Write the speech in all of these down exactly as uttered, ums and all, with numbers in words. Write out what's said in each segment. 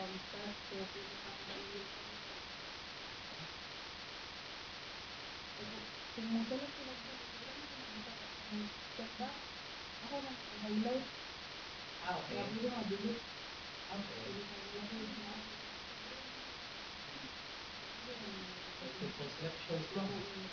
Ah, okay. Simple selections mo.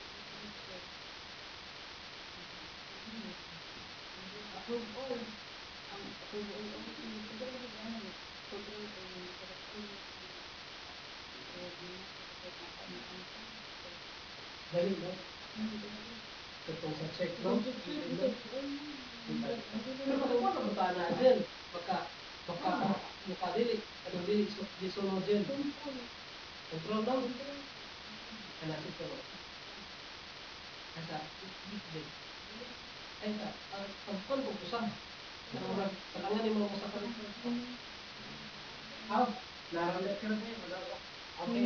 Dali mo. Itong sa check mo. Pero makakuha na ba na dyan? Maka, maka, maka dili. Ano dili, so, disunod dyan. Control lang. Ano, ito. Asa, dyan. Ay, sa, pagkuhan ko kusang. Kalangan ni mga usapan ito. Ah, naralit ka rin ngayon. Okay.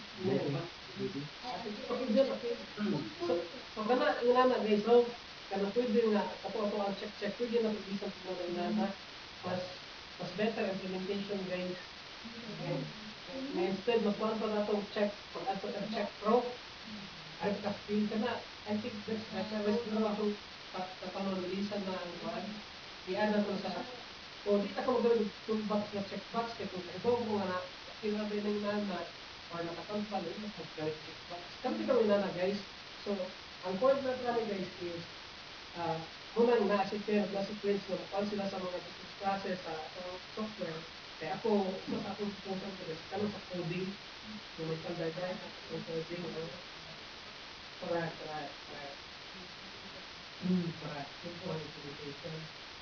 Okay, dyan, okay. So, so kana, inana guys, no? Kana pwede nga, ato ato ang check-check, pwede na pag-isang mga inana. Mas, mas better implementation guys. Nga instead, magkuhan pa na itong check, mag-ato ang check pro. Ay, ka-feel ka na. I think that's better. Mas siguro akong papanonilisan na ang kuhan. Iyan na ito sa, o di na ka magaling toolbox na checkbox, kaya kung ikaw mo nga na, kinabi ng nana, or nakatampan, yun, mag-galing checkbox. Kami kami nana guys. So, ang point na namin guys is, uh, muna na-sequence na sequence na kuhan sila sa mga business process sa uh, software. Kaya ako, isa sa akong proposal ko guys, kano sa coding, yung may standardize sa coding, or correct, correct, correct. Hmm, correct. Simple implementation.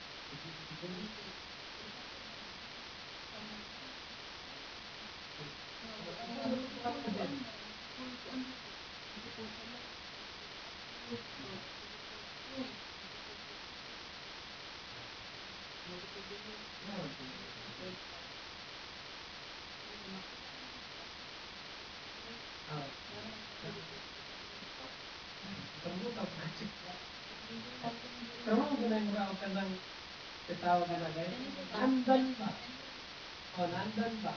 Ah, kamuta project. Pero mo gunay mo ka kanang tawag ka na guys. Nandan ba? Oh, nandan ba?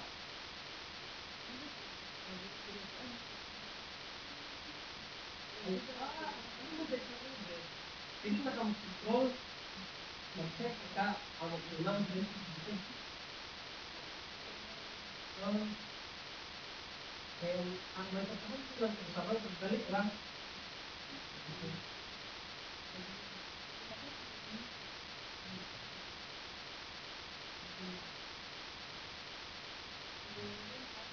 Ay, ah, ano ba dito rin? Pwede na kang control, mag-check ka, ang mag-ulang din. Um, kaya ang may pagkakas ko lang kung sa mga pagdali lang.